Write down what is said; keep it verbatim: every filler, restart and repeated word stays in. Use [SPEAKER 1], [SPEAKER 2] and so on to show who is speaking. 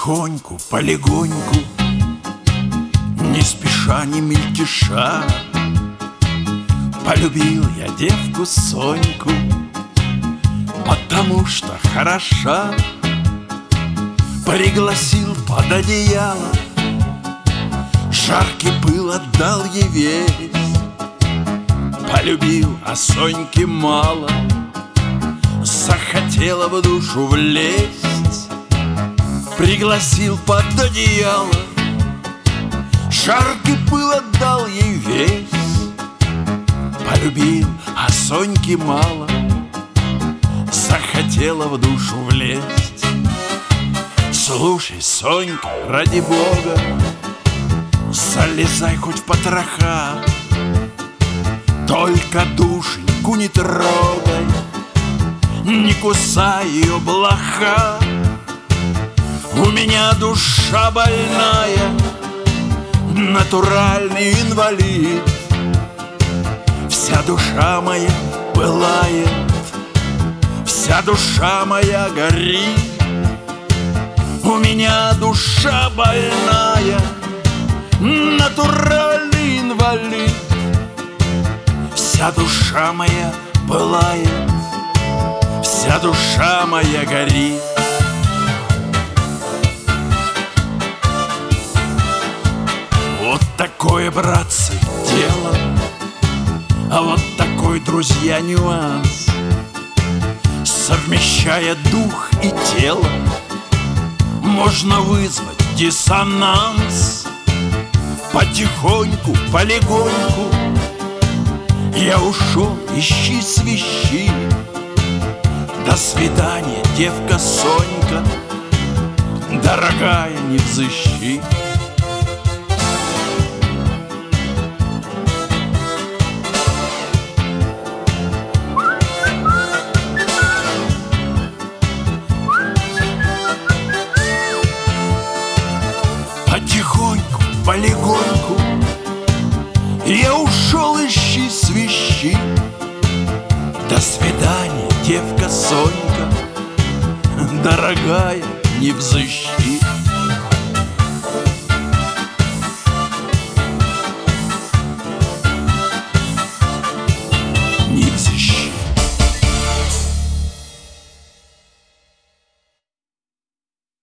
[SPEAKER 1] Потихоньку, полегоньку, не спеша, не мельтеша, полюбил я девку Соньку, потому что хороша. Пригласил под одеяло, жаркий пыл отдал ей весь. Полюбил, а Соньки мало, захотела в душу влезть. Пригласил под одеяло, жаркий пыл отдал ей весь. Полюбил, а Соньки мало, захотела в душу влезть. Слушай, Сонька, ради бога, залезай хоть в потроха, только душеньку не трогай, не кусай ее блоха. У меня душа больная, натуральный инвалид. Вся душа моя пылает, вся душа моя горит. У меня душа больная, натуральный инвалид. Вся душа моя пылает, вся душа моя горит. Вот такое, братцы, дело, а вот такой, друзья, нюанс. Совмещая дух и тело, можно вызвать диссонанс. Потихоньку, полегоньку я ушел, ищи свищи. До свидания, девка Сонька, дорогая, не взыщи. Потихоньку, полегоньку я ушел, ищи свищи. До свидания, девка Сонька, дорогая, не взыщи.